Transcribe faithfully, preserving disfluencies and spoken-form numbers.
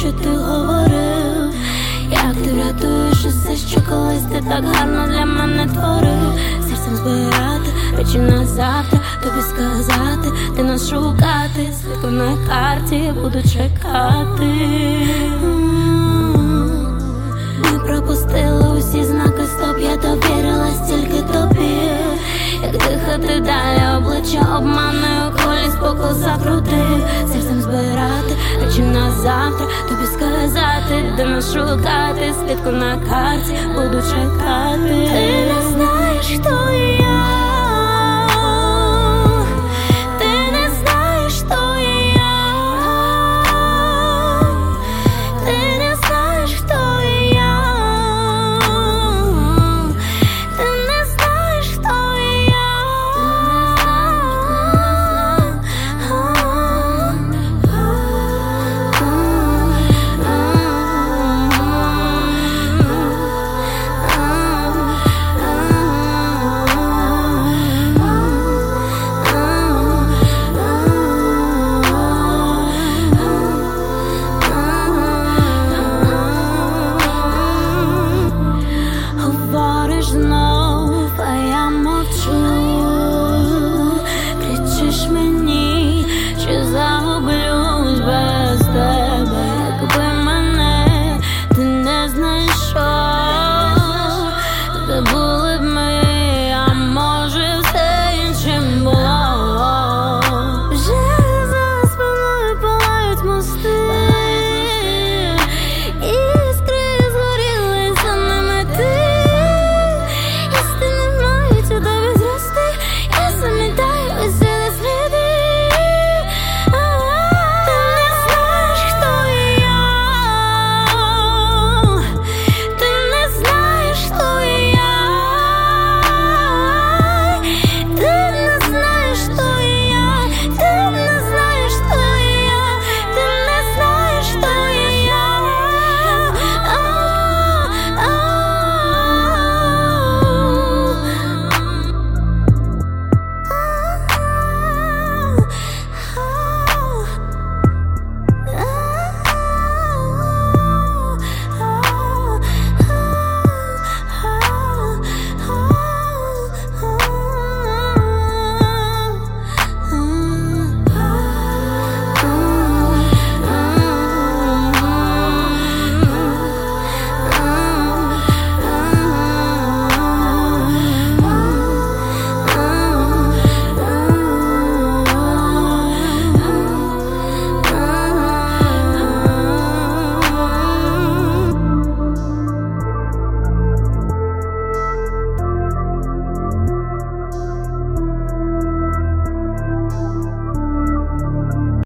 що ти говорив, як ти врятуєш усе, що колись ти так гарно для мене творив. Серцем збирати речі на завтра, тобі сказати, де нас шукати. Слідку на карті буду чекати. Ми пропустили усі знаки, стоп, я довірилась тільки тобі. Як дихати далі, обличчя обманою, колі споку закрутив. Серцем збирати речі на завтра, тобі сказати, де нас шукати. Слідку на карті буду чекати. Ти не знаєш, хто я.